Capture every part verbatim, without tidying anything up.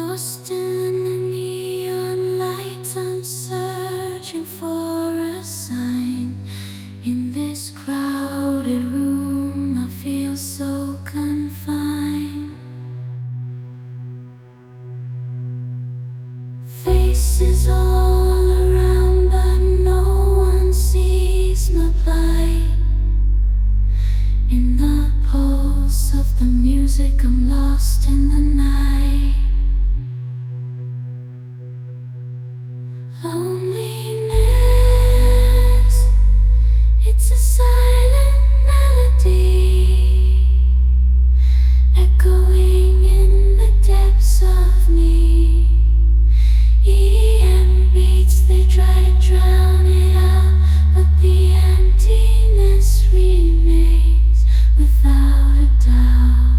Lost in the neon lights, I'm searching for a sign. In this crowded room, I feel so confined. Faces all around, but no one sees my plight. In the pulse of the music, I'm lost in the night. Loneliness, it's a silent melody, echoing in the depths of me. E M beats, they try to drown it out, but the emptiness remains without a doubt.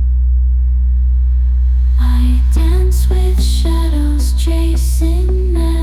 I dance with shadows chasing me.